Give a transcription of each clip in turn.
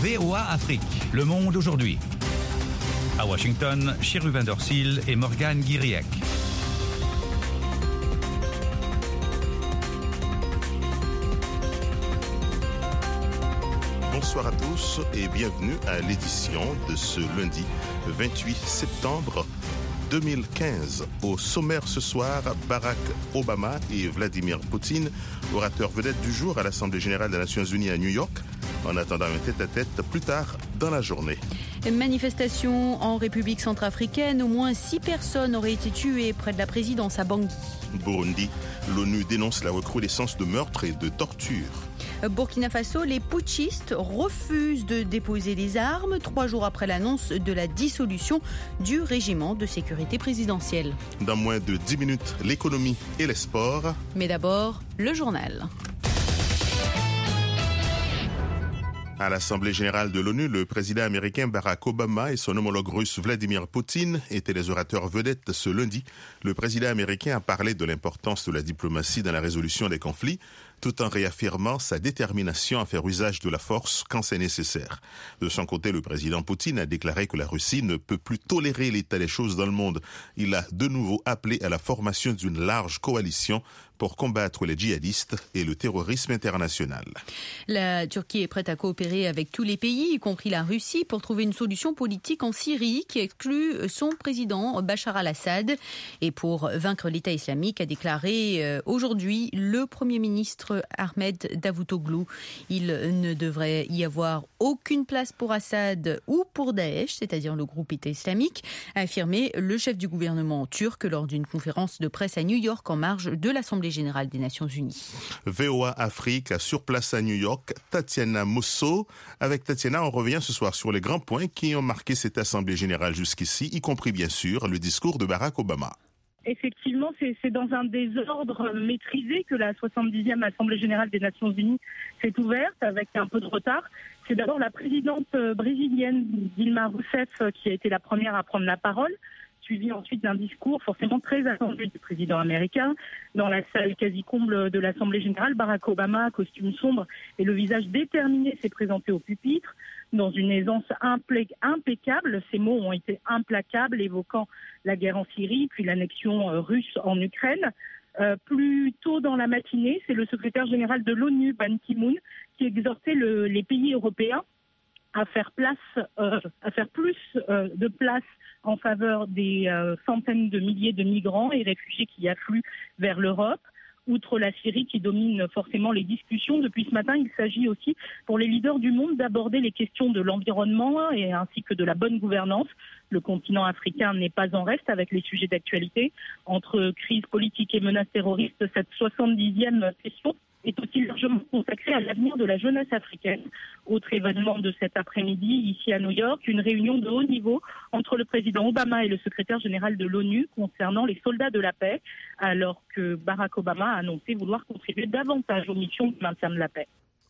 VOA Afrique, le monde aujourd'hui. À Washington, Cherubin Dorsil et Morgane Guiriec. Bonsoir à tous et bienvenue à l'édition de ce lundi 28 septembre 2015. Au sommaire ce soir, Barack Obama et Vladimir Poutine, orateurs vedettes du jour à l'Assemblée générale des Nations unies à New York, en attendant un tête-à-tête plus tard dans la journée. Manifestation en République centrafricaine, au moins 6 personnes auraient été tuées près de la présidence à Bangui. Burundi, l'ONU dénonce la recrudescence de meurtres et de tortures. Burkina Faso, les putschistes refusent de déposer les armes 3 jours après l'annonce de la dissolution du régiment de sécurité présidentielle. Dans moins de 10 minutes, l'économie et les sports. Mais d'abord, le journal. À l'Assemblée générale de l'ONU, le président américain Barack Obama et son homologue russe Vladimir Poutine étaient les orateurs vedettes ce lundi. Le président américain a parlé de l'importance de la diplomatie dans la résolution des conflits, tout en réaffirmant sa détermination à faire usage de la force quand c'est nécessaire. De son côté, le président Poutine a déclaré que la Russie ne peut plus tolérer l'état des choses dans le monde. Il a de nouveau appelé à la formation d'une large coalition pour combattre les djihadistes et le terrorisme international. La Turquie est prête à coopérer avec tous les pays, y compris la Russie, pour trouver une solution politique en Syrie qui exclut son président Bachar al-Assad. Et pour vaincre l'État islamique, a déclaré aujourd'hui le Premier ministre Ahmed Davutoglu. Il ne devrait y avoir aucune place pour Assad ou pour Daesh, c'est-à-dire le groupe État islamique, a affirmé le chef du gouvernement turc lors d'une conférence de presse à New York en marge de l'Assemblée générale des Nations unies. VOA Afrique, sur place à New York, Tatiana Mosso. Avec Tatiana, on revient ce soir sur les grands points qui ont marqué cette Assemblée générale jusqu'ici, y compris bien sûr le discours de Barack Obama. Effectivement, c'est dans un désordre maîtrisé que la 70e Assemblée générale des Nations unies s'est ouverte avec un peu de retard. C'est d'abord la présidente brésilienne Dilma Rousseff qui a été la première à prendre la parole, suivi ensuite d'un discours forcément très attendu du président américain. Dans la salle quasi comble de l'Assemblée générale, Barack Obama, costume sombre et le visage déterminé, s'est présenté au pupitre dans une aisance impeccable. Ces mots ont été implacables, évoquant la guerre en Syrie, puis l'annexion russe en Ukraine. Plus tôt dans la matinée, c'est le secrétaire général de l'ONU, Ban Ki-moon, qui exhortait les pays européens à faire plus de place en faveur des centaines de milliers de migrants et réfugiés qui affluent vers l'Europe. Outre la Syrie qui domine forcément les discussions, depuis ce matin, il s'agit aussi pour les leaders du monde d'aborder les questions de l'environnement ainsi que de la bonne gouvernance. Le continent africain n'est pas en reste avec les sujets d'actualité. Entre crise politique et menaces terroristes, cette 70e session est aussi largement consacrée à l'avenir de la jeunesse africaine. Autre événement de cet après-midi, ici à New York, une réunion de haut niveau entre le président Obama et le secrétaire général de l'ONU concernant les soldats de la paix, alors que Barack Obama a annoncé vouloir contribuer davantage aux missions de maintien de la paix.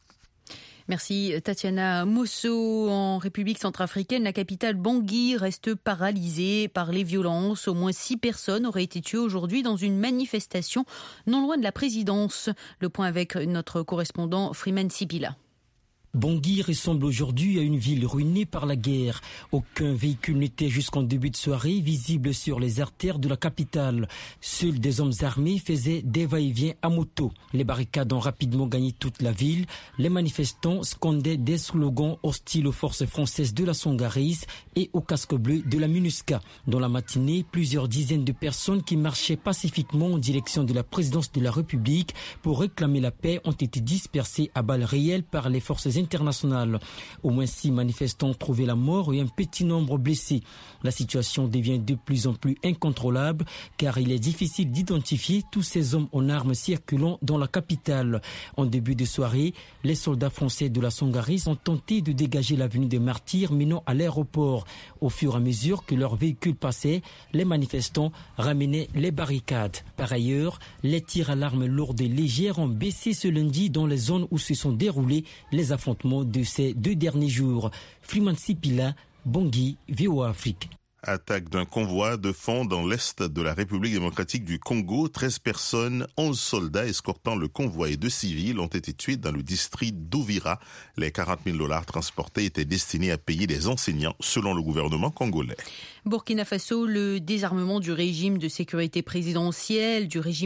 Merci Tatiana Mosso. En République centrafricaine, la capitale Bangui reste paralysée par les violences. Au moins 6 personnes auraient été tuées aujourd'hui dans une manifestation non loin de la présidence. Le point avec notre correspondant Freeman Sipila. Bangui ressemble aujourd'hui à une ville ruinée par la guerre. Aucun véhicule n'était jusqu'en début de soirée visible sur les artères de la capitale. Seuls des hommes armés faisaient des va-et-vient à moto. Les barricades ont rapidement gagné toute la ville. Les manifestants scandaient des slogans hostiles aux forces françaises de la Songaris et aux casques bleus de la MINUSCA. Dans la matinée, plusieurs dizaines de personnes qui marchaient pacifiquement en direction de la présidence de la République pour réclamer la paix ont été dispersées à balles réelles par les forces internationales. Au moins 6 manifestants ont trouvé la mort et un petit nombre blessés. La situation devient de plus en plus incontrôlable car il est difficile d'identifier tous ces hommes en armes circulant dans la capitale. En début de soirée, les soldats français de la Songaris ont tenté de dégager l'avenue des Martyrs menant à l'aéroport. Au fur et à mesure que leurs véhicules passaient, les manifestants ramenaient les barricades. Par ailleurs, les tirs à l'arme lourde et légère ont baissé ce lundi dans les zones où se sont déroulés les affrontements de ces 2 derniers jours. Freeman Sipila, Bangui, VOA Afrique. Attaque d'un convoi de fonds dans l'est de la République démocratique du Congo. 13 personnes, 11 soldats escortant le convoi et 2 civils ont été tués dans le district d'Ouvira. Les 40 000 $ transportés étaient destinés à payer les enseignants selon le gouvernement congolais. Burkina Faso, le désarmement du régiment de sécurité présidentielle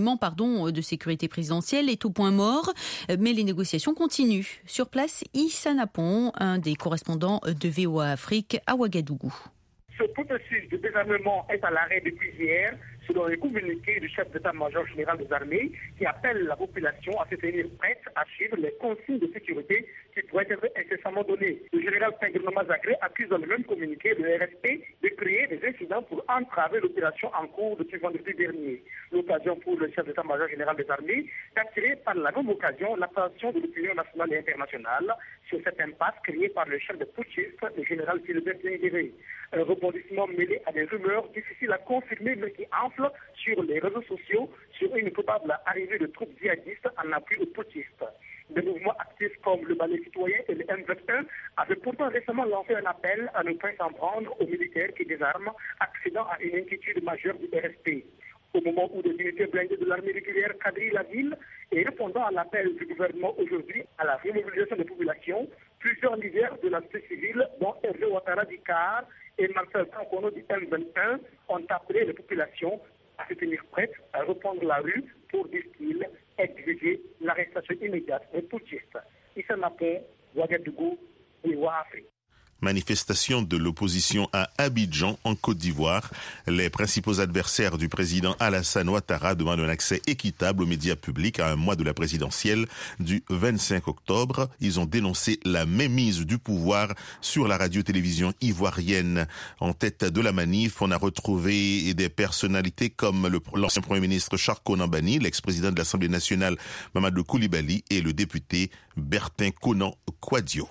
est au point mort, mais les négociations continuent. Sur place, Issa Napon, un des correspondants de VOA Afrique à Ouagadougou. Ce processus de désarmement est à l'arrêt depuis hier, selon les communiqués du chef d'état-major général des armées, qui appelle la population à se tenir prête à suivre les consignes de sécurité qui pourraient être incessamment données. Le général Pingirno Mazagré accuse dans le même communiqué le RSP de créer des incidents pour entraver l'opération en cours depuis vendredi dernier. L'occasion pour le chef d'état-major général des armées d'attirer par la même occasion l'attention de l'opinion nationale et internationale sur cette impasse créée par le chef de putschistes, le général Philibert Nyingéré. Un rebondissement mêlé à des rumeurs difficiles à confirmer mais qui enflent sur les réseaux sociaux sur une probable arrivée de troupes djihadistes en appui aux putschistes. Des mouvements actifs comme le Balai citoyen et le M21 avaient pourtant récemment lancé un appel à ne pas s'en prendre aux militaires qui désarment, accédant à une inquiétude majeure du RSP. Au moment où des unités blindées de l'armée régulière quadrillent la ville et répondant à l'appel du gouvernement aujourd'hui à la remobilisation des populations, plusieurs leaders de la société civile, dont Hervé Ouattara du CAR et Marcel Kankono du M21, ont appelé les populations à se tenir prêtes à reprendre la rue pour, disent-ils, exiger l'arrestation immédiate des putschistes. Issa Napon, Ouagadougou, VOA Afrique. Manifestation de l'opposition à Abidjan, en Côte d'Ivoire. Les principaux adversaires du président Alassane Ouattara demandent un accès équitable aux médias publics à un mois de la présidentielle du 25 octobre. Ils ont dénoncé la mainmise du pouvoir sur la radio-télévision ivoirienne. En tête de la manif, on a retrouvé des personnalités comme l'ancien Premier ministre Charko Nambani, l'ex-président de l'Assemblée nationale Mamadou Koulibaly et le député Bertin Konan Kouadio.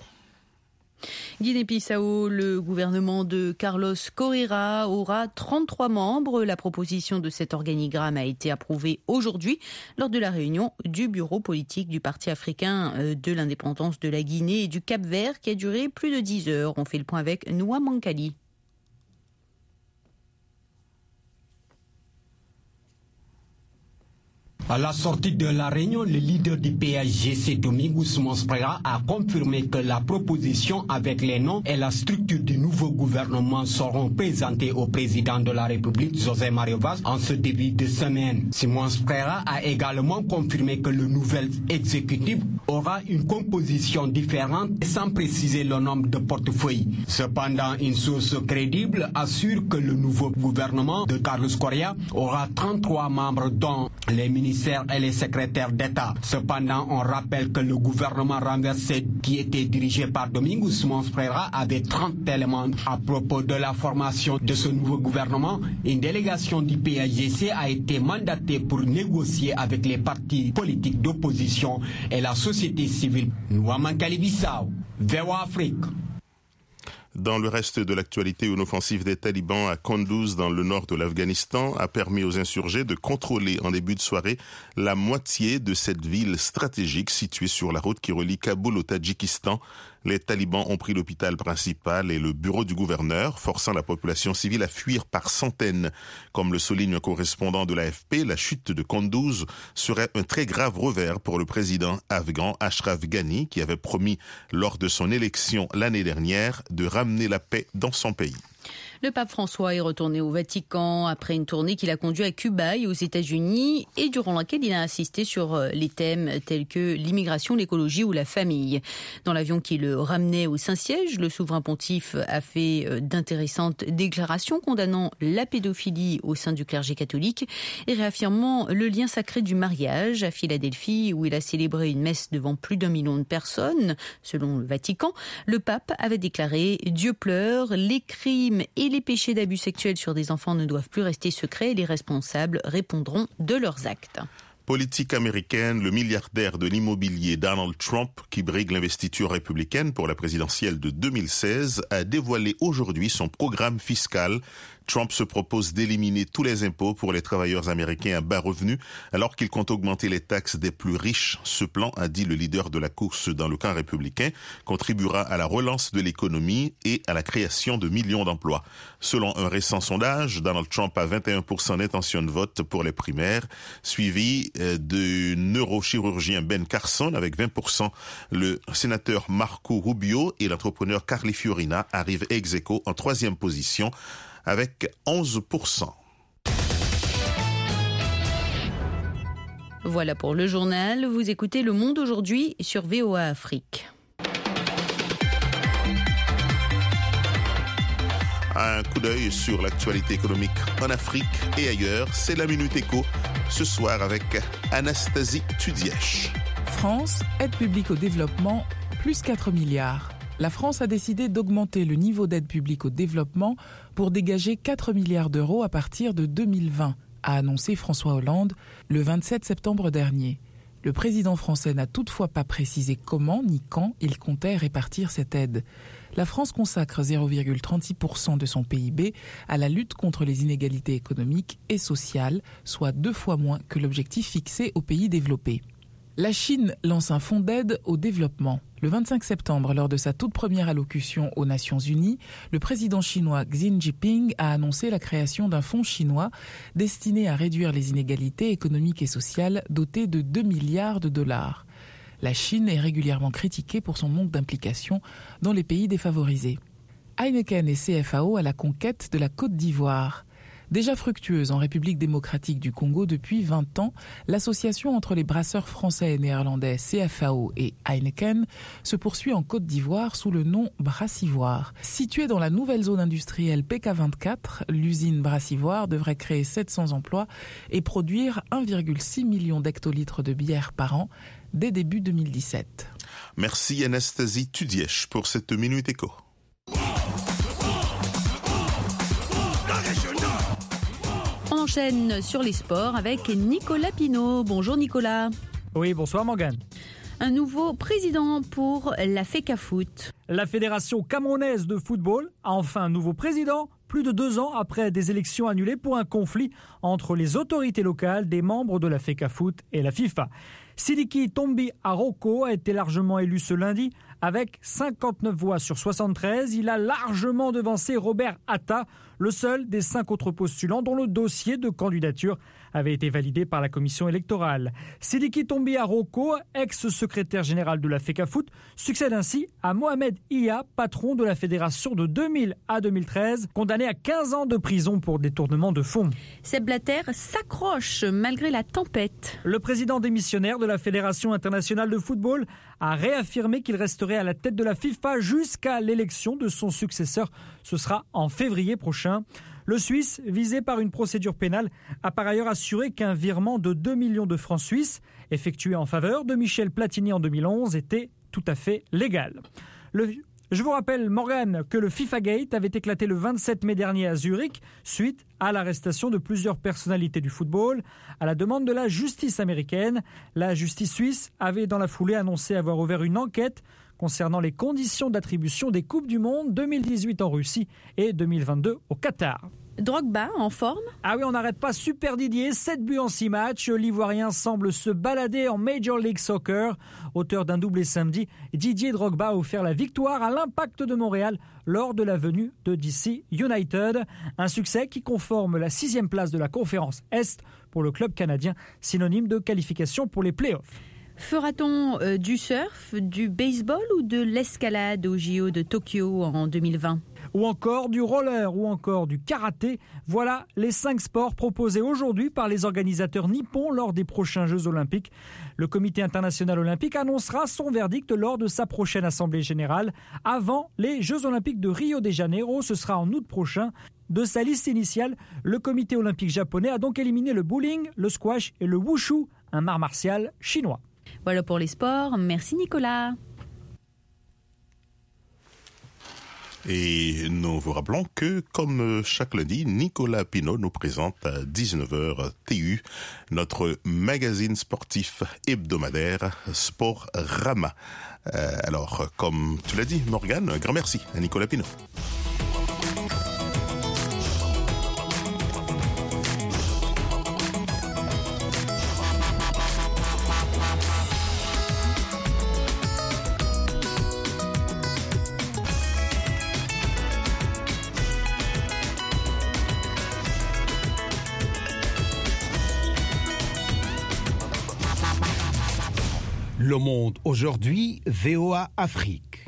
Guinée-Bissau, le gouvernement de Carlos Correa aura 33 membres. La proposition de cet organigramme a été approuvée aujourd'hui lors de la réunion du bureau politique du Parti africain de l'indépendance de la Guinée et du Cap-Vert qui a duré plus de 10 heures. On fait le point avec Noa Mankali. À la sortie de la réunion, le leader du PAGC, Domingos Monsprera, a confirmé que la proposition avec les noms et la structure du nouveau gouvernement seront présentées au président de la République, José Mario Vaz, en ce début de semaine. Simon Sprera a également confirmé que le nouvel exécutif aura une composition différente sans préciser le nombre de portefeuilles. Cependant, une source crédible assure que le nouveau gouvernement de Carlos Correa aura 33 membres dont les ministres et les secrétaires d'État. Cependant, on rappelle que le gouvernement renversé qui était dirigé par Domingos Monsprera avait 30 éléments. À propos de la formation de ce nouveau gouvernement, une délégation du PAGC a été mandatée pour négocier avec les partis politiques d'opposition et la société civile. Nouaman Kalibissau, VOA Afrique. Dans le reste de l'actualité, une offensive des talibans à Kunduz dans le nord de l'Afghanistan a permis aux insurgés de contrôler en début de soirée la moitié de cette ville stratégique située sur la route qui relie Kaboul au Tadjikistan. Les talibans ont pris l'hôpital principal et le bureau du gouverneur, forçant la population civile à fuir par centaines. Comme le souligne un correspondant de l'AFP, la chute de Kunduz serait un très grave revers pour le président afghan Ashraf Ghani, qui avait promis lors de son élection l'année dernière de ramener la paix dans son pays. Le pape François est retourné au Vatican après une tournée qu'il a conduite à Cuba et aux États-Unis et durant laquelle il a insisté sur les thèmes tels que l'immigration, l'écologie ou la famille. Dans l'avion qui le ramenait au Saint-Siège, le souverain pontife a fait d'intéressantes déclarations condamnant la pédophilie au sein du clergé catholique et réaffirmant le lien sacré du mariage à Philadelphie où il a célébré une messe devant plus d'1 million de personnes. Selon le Vatican, le pape avait déclaré « Dieu pleure, les crimes et les péchés d'abus sexuels sur des enfants ne doivent plus rester secrets et les responsables répondront de leurs actes. » Politique américaine, le milliardaire de l'immobilier Donald Trump, qui brigue l'investiture républicaine pour la présidentielle de 2016, a dévoilé aujourd'hui son programme fiscal Trump se propose d'éliminer tous les impôts pour les travailleurs américains à bas revenus, alors qu'il compte augmenter les taxes des plus riches. Ce plan, a dit le leader de la course dans le camp républicain, contribuera à la relance de l'économie et à la création de millions d'emplois. Selon un récent sondage, Donald Trump a 21% d'intention de vote pour les primaires, suivi du neurochirurgien Ben Carson avec 20%. Le sénateur Marco Rubio et l'entrepreneur Carly Fiorina arrivent ex aequo en troisième position avec 11%. Voilà pour le journal. Vous écoutez Le Monde aujourd'hui sur VOA Afrique. Un coup d'œil sur l'actualité économique en Afrique et ailleurs. C'est la Minute Éco ce soir avec Anastasie Tudièche. France, aide publique au développement, plus 4 milliards. La France a décidé d'augmenter le niveau d'aide publique au développement pour dégager 4 milliards d'euros à partir de 2020, a annoncé François Hollande le 27 septembre dernier. Le président français n'a toutefois pas précisé comment ni quand il comptait répartir cette aide. La France consacre 0,36% de son PIB à la lutte contre les inégalités économiques et sociales, soit 2 fois moins que l'objectif fixé aux pays développés. La Chine lance un fonds d'aide au développement. Le 25 septembre, lors de sa toute première allocution aux Nations Unies, le président chinois Xi Jinping a annoncé la création d'un fonds chinois destiné à réduire les inégalités économiques et sociales doté de 2 milliards de dollars. La Chine est régulièrement critiquée pour son manque d'implication dans les pays défavorisés. Heineken et CFAO à la conquête de la Côte d'Ivoire. Déjà fructueuse en République démocratique du Congo depuis 20 ans, l'association entre les brasseurs français et néerlandais CFAO et Heineken se poursuit en Côte d'Ivoire sous le nom Brassivoire. Située dans la nouvelle zone industrielle PK24, l'usine Brassivoire devrait créer 700 emplois et produire 1,6 million d'hectolitres de bière par an dès début 2017. Merci Anastasie Tudièche pour cette Minute Éco. On enchaîne sur les sports avec Nicolas Pinault. Bonjour Nicolas. Oui, bonsoir Morgane. Un nouveau président pour la FECAFOOT. La Fédération camerounaise de football a enfin un nouveau président, plus de 2 ans après des élections annulées pour un conflit entre les autorités locales des membres de la FECAFOOT et la FIFA. Sidiki Tombi Aroko a été largement élu ce lundi avec 59 voix sur 73. Il a largement devancé Robert Atta, le seul des 5 autres postulants dont le dossier de candidature avait été validé par la commission électorale. Sidiki Tombi Aroko, ex-secrétaire général de la FECAFOOT, succède ainsi à Mohamed Iya, patron de la fédération de 2000 à 2013, condamné à 15 ans de prison pour détournement de fonds. Sepp Blatter s'accroche malgré la tempête. Le président démissionnaire de la Fédération internationale de football a réaffirmé qu'il resterait à la tête de la FIFA jusqu'à l'élection de son successeur. Ce sera en février prochain. Le Suisse, visé par une procédure pénale, a par ailleurs assuré qu'un virement de 2 millions de francs suisses, effectué en faveur de Michel Platini en 2011, était tout à fait légal. Je vous rappelle, Morgane, que le FIFA Gate avait éclaté le 27 mai dernier à Zurich, suite à l'arrestation de plusieurs personnalités du football, à la demande de la justice américaine. La justice suisse avait dans la foulée annoncé avoir ouvert une enquête concernant les conditions d'attribution des Coupes du Monde 2018 en Russie et 2022 au Qatar. Drogba en forme ? Ah oui, on n'arrête pas, Super Didier, 7 buts en 6 matchs. L'Ivoirien semble se balader en Major League Soccer. Auteur d'un doublé samedi, Didier Drogba a offert la victoire à l'Impact de Montréal lors de la venue de DC United. Un succès qui conforme la 6e place de la conférence Est pour le club canadien, synonyme de qualification pour les playoffs. Fera-t-on du surf, du baseball ou de l'escalade au JO de Tokyo en 2020 ? Ou encore du roller, ou encore du karaté. Voilà les 5 sports proposés aujourd'hui par les organisateurs nippons lors des prochains Jeux Olympiques. Le Comité international olympique annoncera son verdict lors de sa prochaine Assemblée générale. Avant les Jeux Olympiques de Rio de Janeiro, ce sera en août prochain. De sa liste initiale, le Comité olympique japonais a donc éliminé le bowling, le squash et le wushu, un art martial chinois. Voilà pour les sports. Merci Nicolas. Et nous vous rappelons que, comme chaque lundi, Nicolas Pinault nous présente à 19h TU notre magazine sportif hebdomadaire Sportrama. Alors, comme tu l'as dit, Morgane, un grand merci à Nicolas Pinault. Le Monde aujourd'hui, VOA Afrique.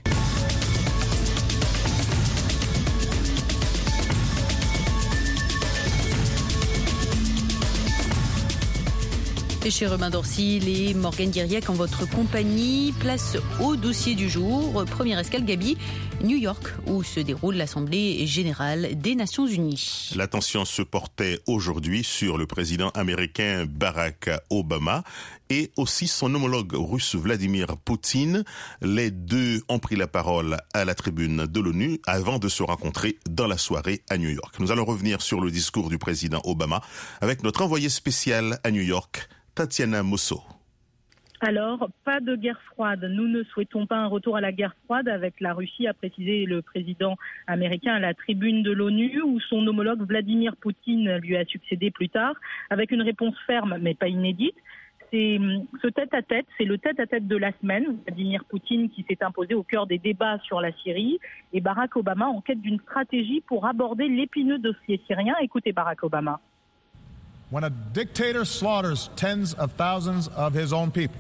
Et chez Robin Dorsil et Morgane Guiriec en votre compagnie, place au dossier du jour. Première escale, Gabi, New York, où se déroule l'Assemblée générale des Nations Unies. L'attention se portait aujourd'hui sur le président américain Barack Obama et aussi son homologue russe Vladimir Poutine. Les deux ont pris la parole à la tribune de l'ONU avant de se rencontrer dans la soirée à New York. Nous allons revenir sur le discours du président Obama avec notre envoyé spécial à New York, Tatiana Mosso. Alors, pas de guerre froide. Nous ne souhaitons pas un retour à la guerre froide avec la Russie, a précisé le président américain à la tribune de l'ONU, où son homologue Vladimir Poutine lui a succédé plus tard, avec une réponse ferme mais pas inédite. C'est ce tête-à-tête, c'est le tête-à-tête de la semaine. Vladimir Poutine qui s'est imposé au cœur des débats sur la Syrie et Barack Obama en quête d'une stratégie pour aborder l'épineux dossier syrien. Écoutez Barack Obama. When a dictator slaughters tens of thousands of his own people,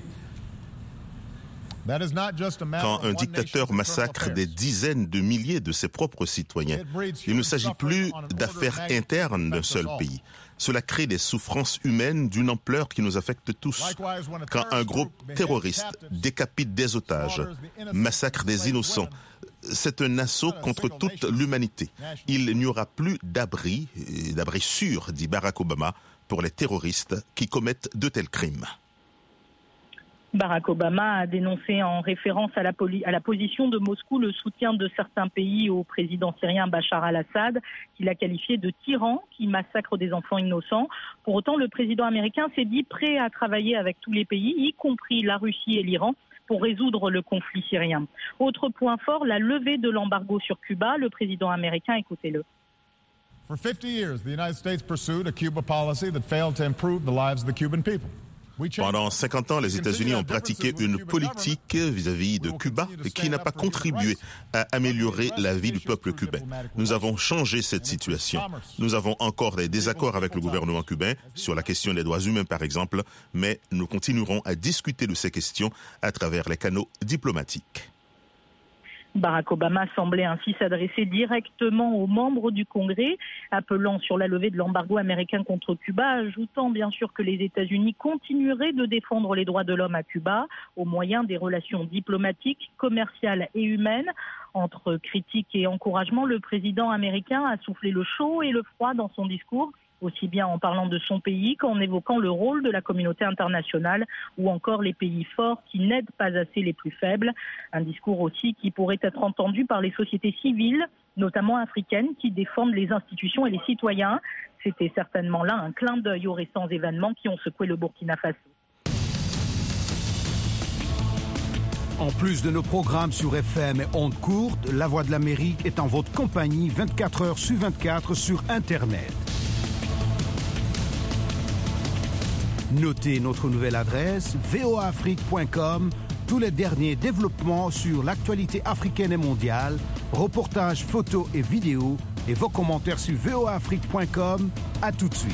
that is not just a matter Quand un dictateur massacre des dizaines de milliers de ses propres citoyens, il ne s'agit plus d'affaires internes d'un seul pays. Cela crée des souffrances humaines d'une ampleur qui nous affecte tous. Quand un groupe terroriste décapite des otages, massacre des innocents, c'est un assaut contre toute l'humanité. Il n'y aura plus d'abri sûr, dit Barack Obama, pour les terroristes qui commettent de tels crimes. Barack Obama a dénoncé en référence à la position de Moscou le soutien de certains pays au président syrien Bachar al-Assad, qu'il a qualifié de tyran qui massacre des enfants innocents. Pour autant, le président américain s'est dit prêt à travailler avec tous les pays, y compris la Russie et l'Iran, pour résoudre le conflit syrien. Autre point fort, la levée de l'embargo sur Cuba. Le président américain, écoutez-le. For 50 years, the United States pursued a Cuba policy that failed to improve the lives of the Cuban people. Pendant 50 ans, les États-Unis ont pratiqué une politique vis-à-vis de Cuba qui n'a pas contribué à améliorer la vie du peuple cubain. Nous avons changé cette situation. Nous avons encore des désaccords avec le gouvernement cubain sur la question des droits humains, par exemple, mais nous continuerons à discuter de ces questions à travers les canaux diplomatiques. Barack Obama semblait ainsi s'adresser directement aux membres du Congrès, appelant sur la levée de l'embargo américain contre Cuba, ajoutant bien sûr que les États-Unis continueraient de défendre les droits de l'homme à Cuba au moyen des relations diplomatiques, commerciales et humaines. Entre critiques et encouragements, le président américain a soufflé le chaud et le froid dans son discours, aussi bien en parlant de son pays qu'en évoquant le rôle de la communauté internationale ou encore les pays forts qui n'aident pas assez les plus faibles. Un discours aussi qui pourrait être entendu par les sociétés civiles, notamment africaines, qui défendent les institutions et les citoyens. C'était certainement là un clin d'œil aux récents événements qui ont secoué le Burkina Faso. En plus de nos programmes sur FM et ondes courtes, La Voix de l'Amérique est en votre compagnie 24 heures sur 24 sur Internet. Notez notre nouvelle adresse voaafrique.com. Tous les derniers développements sur l'actualité africaine et mondiale, reportages, photos et vidéos et vos commentaires sur voaafrique.com. À tout de suite.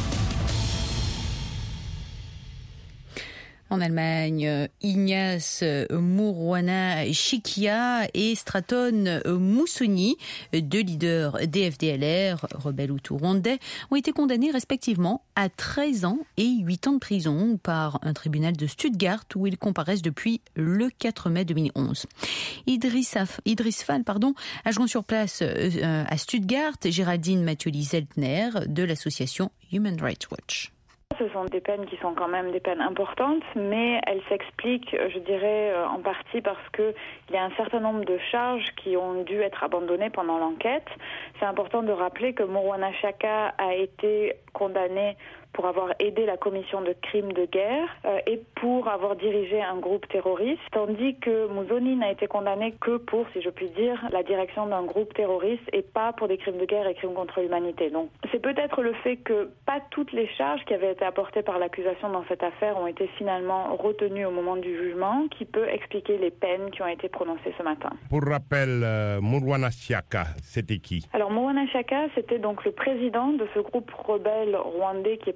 En Allemagne, Ignace Mourwana-Chikia et Straton Moussoni, deux leaders des FDLR, rebelles hutus rwandais, ont été condamnés respectivement à 13 ans et 8 ans de prison par un tribunal de Stuttgart où ils comparaissent depuis le 4 mai 2011. Idriss Fall, a joint sur place à Stuttgart Géraldine Mathioli-Zeltner de l'association Human Rights Watch. Ce sont des peines qui sont quand même des peines importantes, mais elles s'expliquent, je dirais, en partie parce qu'il y a un certain nombre de charges qui ont dû être abandonnées pendant l'enquête. C'est important de rappeler que Mourwana Chaka a été condamné pour avoir aidé la commission de crimes de guerre et pour avoir dirigé un groupe terroriste, tandis que Mousoni n'a été condamné que pour, si je puis dire, la direction d'un groupe terroriste et pas pour des crimes de guerre et crimes contre l'humanité. Donc c'est peut-être le fait que pas toutes les charges qui avaient été apportées par l'accusation dans cette affaire ont été finalement retenues au moment du jugement qui peut expliquer les peines qui ont été prononcées ce matin. Pour rappel, Mourwana Chaka, c'était qui? Alors Mourwana Chaka, c'était donc le président de ce groupe rebelle rwandais qui est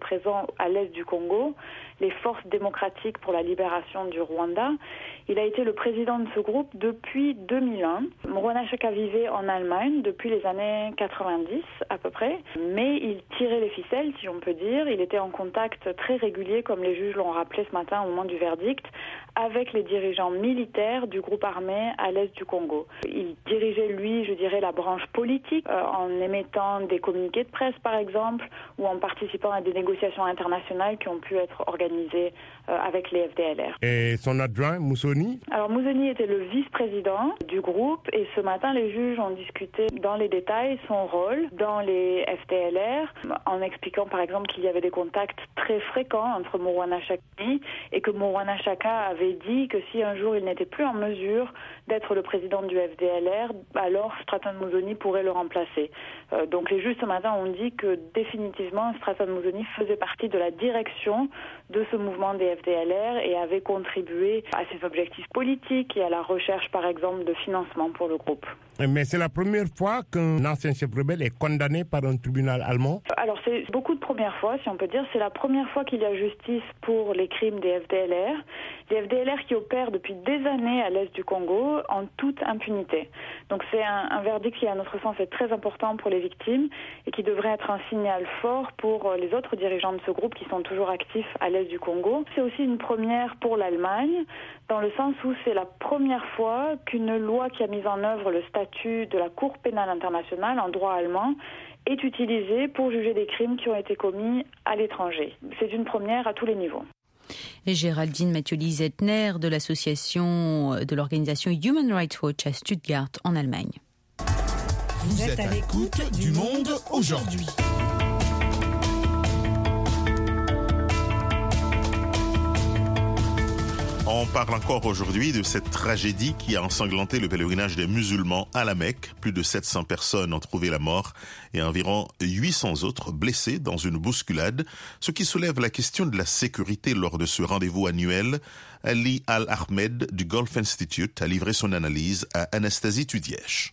présent à l'est du Congo, les Forces démocratiques pour la libération du Rwanda. Il a été le président de ce groupe depuis 2001. Morwana Chaka vivait en Allemagne depuis les années 90 à peu près, mais il tirait les ficelles, si on peut dire. Il était en contact très régulier, comme les juges l'ont rappelé ce matin au moment du verdict, avec les dirigeants militaires du groupe armé à l'est du Congo. Il dirigeait, lui, je dirais, la branche politique en émettant des communiqués de presse, par exemple, ou en participant à des négociations internationales qui ont pu être organisées avec les FDLR. Et son adjoint, Musoni? Alors Musoni était le vice-président du groupe et ce matin, les juges ont discuté dans les détails son rôle dans les FDLR en expliquant, par exemple, qu'il y avait des contacts très fréquents entre Morwana Chaka et que Morwana Chaka avait dit que si un jour il n'était plus en mesure d'être le président du FDLR, alors Straton Musoni pourrait le remplacer. Donc les juges ce matin ont dit que définitivement Straton Musoni faisait partie de la direction de ce mouvement des FDLR et avait contribué à ses objectifs politiques et à la recherche par exemple de financement pour le groupe. Mais c'est la première fois qu'un ancien chef rebelle est condamné par un tribunal allemand? Alors c'est beaucoup de premières fois, si on peut dire. C'est la première fois qu'il y a justice pour les crimes des FDLR. Les FDLR qui opèrent depuis des années à l'est du Congo en toute impunité. Donc c'est un verdict qui, à notre sens, est très important pour les victimes et qui devrait être un signal fort pour les autres dirigeants de ce groupe qui sont toujours actifs à l'est du Congo. C'est aussi une première pour l'Allemagne, dans le sens où c'est la première fois qu'une loi qui a mis en œuvre le statut de la Cour pénale internationale en droit allemand est utilisée pour juger des crimes qui ont été commis à l'étranger. C'est une première à tous les niveaux. Et Géraldine Mathioli-Zettner de l'association de l'organisation Human Rights Watch à Stuttgart en Allemagne. Vous êtes à l'écoute du Monde aujourd'hui. On parle encore aujourd'hui de cette tragédie qui a ensanglanté le pèlerinage des musulmans à la Mecque. Plus de 700 personnes ont trouvé la mort et environ 800 autres blessés dans une bousculade, ce qui soulève la question de la sécurité lors de ce rendez-vous annuel. Ali Al-Ahmed du Gulf Institute a livré son analyse à Anastasie Tudièche.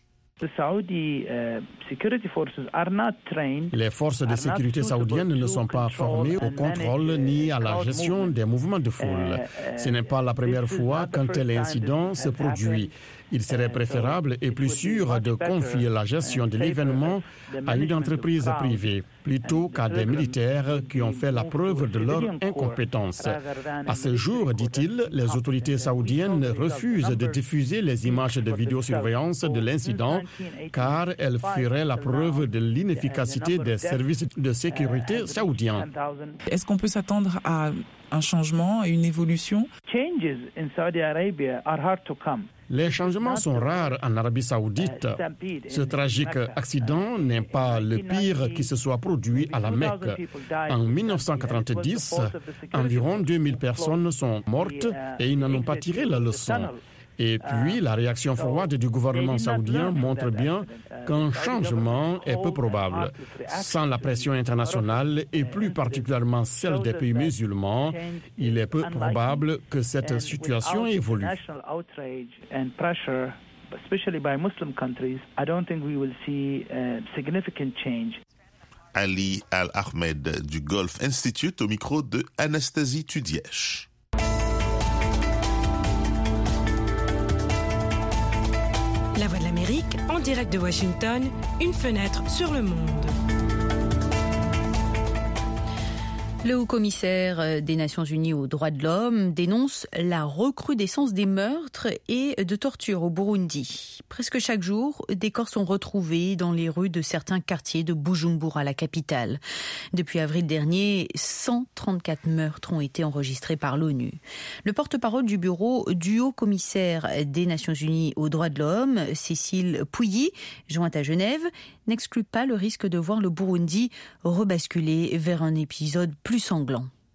Les forces de sécurité saoudiennes ne sont pas formées au contrôle ni à la gestion des mouvements de foule. Ce n'est pas la première fois qu'un tel incident se produit. Il serait préférable et plus sûr de confier la gestion de l'événement à une entreprise privée, plutôt qu'à des militaires qui ont fait la preuve de leur incompétence. À ce jour, dit-il, les autorités saoudiennes refusent de diffuser les images de vidéosurveillance de l'incident car elles feraient la preuve de l'inefficacité des services de sécurité saoudiens. Est-ce qu'on peut s'attendre à un changement, à une évolution? Les changements sont rares en Arabie Saoudite. Ce tragique accident n'est pas le pire qui se soit produit à la Mecque. En 1990, environ 2000 personnes sont mortes et ils n'en ont pas tiré la leçon. Et puis, la réaction froide du gouvernement saoudien montre bien qu'un changement est peu probable. Sans la pression internationale, et plus particulièrement celle des pays musulmans, il est peu probable que cette situation évolue. Ali Al-Ahmed du Gulf Institute au micro de Anastasie Tudièche. La Voix de l'Amérique, en direct de Washington, une fenêtre sur le monde. Le haut-commissaire des Nations Unies aux droits de l'homme dénonce la recrudescence des meurtres et de tortures au Burundi. Presque chaque jour, des corps sont retrouvés dans les rues de certains quartiers de Bujumbura, la capitale. Depuis avril dernier, 134 meurtres ont été enregistrés par l'ONU. Le porte-parole du bureau du haut-commissaire des Nations Unies aux droits de l'homme, Cécile Pouilly, jointe à Genève, n'exclut pas le risque de voir le Burundi rebasculer vers un épisode plus sanglant.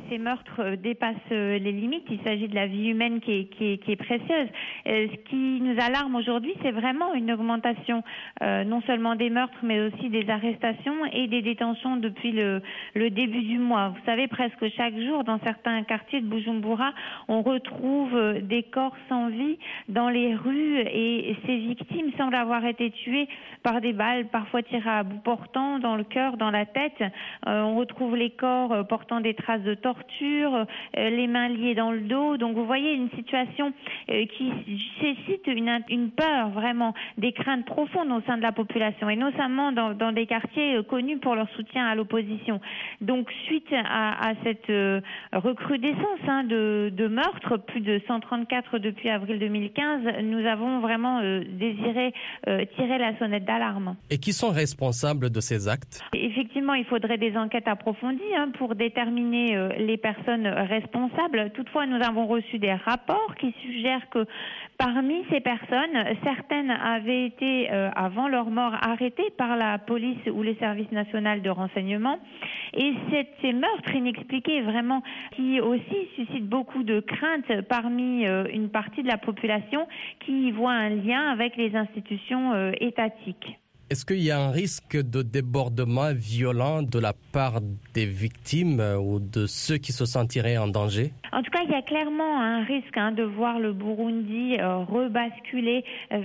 ces meurtres dépassent les limites. Il s'agit de la vie humaine qui est précieuse. Ce qui nous alarme aujourd'hui, c'est vraiment une augmentation non seulement des meurtres, mais aussi des arrestations et des détentions depuis le début du mois. Vous savez, presque chaque jour, dans certains quartiers de Bujumbura, on retrouve des corps sans vie dans les rues et ces victimes semblent avoir été tuées par des balles, parfois tirées à bout portant, dans le cœur, dans la tête. On retrouve les corps portant des traces de torture, les mains liées dans le dos. Donc vous voyez une situation qui suscite une peur vraiment, des craintes profondes au sein de la population et notamment dans des quartiers connus pour leur soutien à l'opposition. Donc suite à cette recrudescence de meurtres, plus de 134 depuis avril 2015, nous avons vraiment désiré tirer la sonnette d'alarme. Et qui sont responsables de ces actes? Effectivement, il faudrait des enquêtes approfondies pour déterminer les personnes responsables. Toutefois, nous avons reçu des rapports qui suggèrent que parmi ces personnes, certaines avaient été, avant leur mort, arrêtées par la police ou le service national de renseignement. Et ces meurtres inexpliqués, vraiment, qui aussi suscitent beaucoup de craintes parmi une partie de la population qui y voit un lien avec les institutions étatiques. Est-ce qu'il y a un risque de débordement violent de la part des victimes ou de ceux qui se sentiraient en danger? En tout cas, il y a clairement un risque de voir le Burundi rebasculer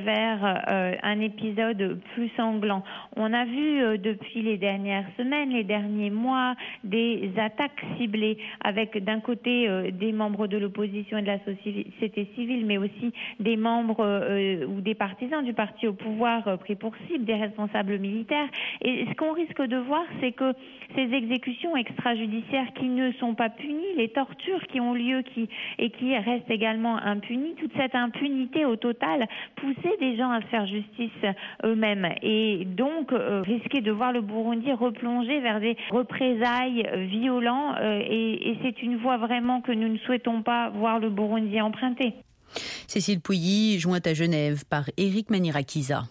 vers un épisode plus sanglant. On a vu depuis les dernières semaines, les derniers mois, des attaques ciblées avec d'un côté des membres de l'opposition et de la société civile, mais aussi des membres ou des partisans du parti au pouvoir pris pour cible, des responsables militaires. Et ce qu'on risque de voir, c'est que ces exécutions extrajudiciaires qui ne sont pas punies, les tortures qui ont lieu et qui restent également impunies, toute cette impunité au total poussait des gens à faire justice eux-mêmes et donc risquer de voir le Burundi replonger vers des représailles violents et c'est une voie vraiment que nous ne souhaitons pas voir le Burundi emprunter. Cécile Pouilly, jointe à Genève par Eric Manirakiza.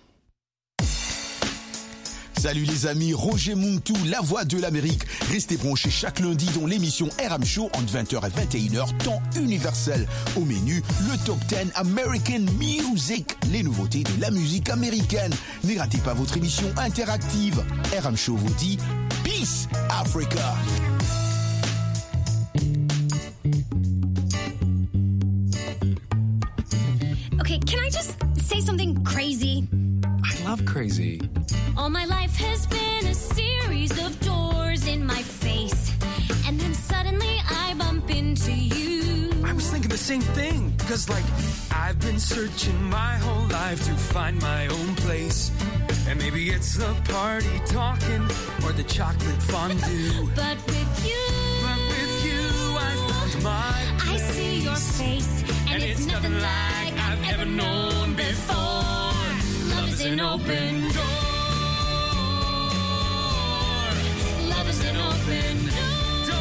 Salut les amis, Roger Muntu, la voix de l'Amérique. Restez branchés chaque lundi dans l'émission RM Show entre 20h et 21h, temps universel. Au menu, le Top 10 American Music, les nouveautés de la musique américaine. Ne ratez pas votre émission interactive. RM Show vous dit Peace Africa. Okay, can I just say something crazy? I love crazy. All my life has been a series of doors in my face. And then suddenly I bump into you. I was thinking the same thing. Because I've been searching my whole life to find my own place. And maybe it's the party talking or the chocolate fondue. But with you, I found my place. I see your face. And it's nothing like I've ever known before. Love is an open door. Love is an open door.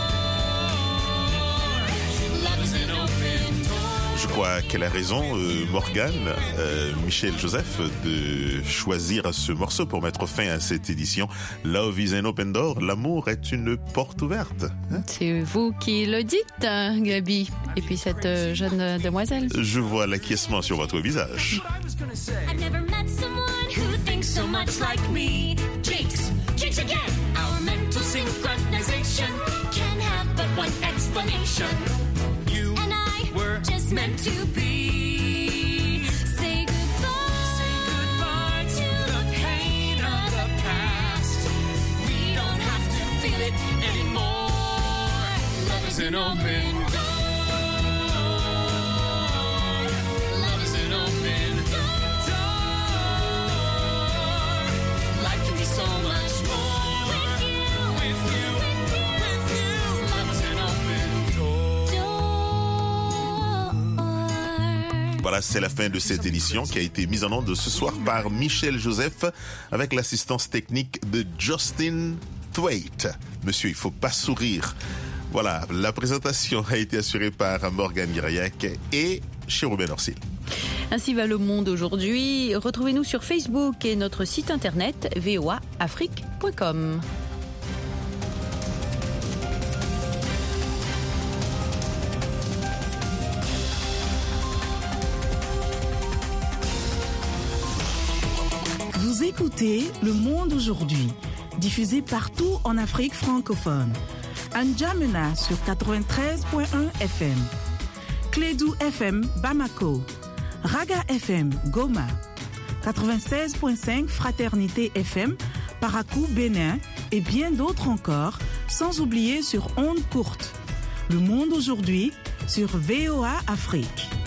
Love is an open door. Je crois qu'elle a raison, Morgane, Michel Joseph, de choisir ce morceau pour mettre fin à cette édition. Love is an open door, l'amour est une porte ouverte. C'est vous qui le dites, Gabi, et puis cette jeune demoiselle. Je vois l'acquiescement sur votre visage. I've never met someone who thinks so much like me. Jinx, jinx again. Our mental synchronization can have but one explanation. You and I were just meant to be. Say goodbye to the pain of the past. We don't have to feel it anymore. Love is an open door. Love is an open door. Life can be so much more with you. Love is an open door. Voilà, c'est la fin de cette édition qui a été mise en onde ce soir par Michel Joseph avec l'assistance technique de Justin Thwaite. Monsieur, il faut pas sourire. Voilà, la présentation a été assurée par Morgane Guiriac et Chérubin Orsil. Ainsi va le monde aujourd'hui. Retrouvez-nous sur Facebook et notre site internet voaafrique.com. Vous écoutez Le Monde aujourd'hui, diffusé partout en Afrique francophone. À N'Djamena sur 93.1 FM, Clédou FM Bamako, Raga FM Goma, 96.5 Fraternité FM Parakou Bénin et bien d'autres encore, sans oublier sur ondes courtes. Le Monde aujourd'hui sur VOA Afrique.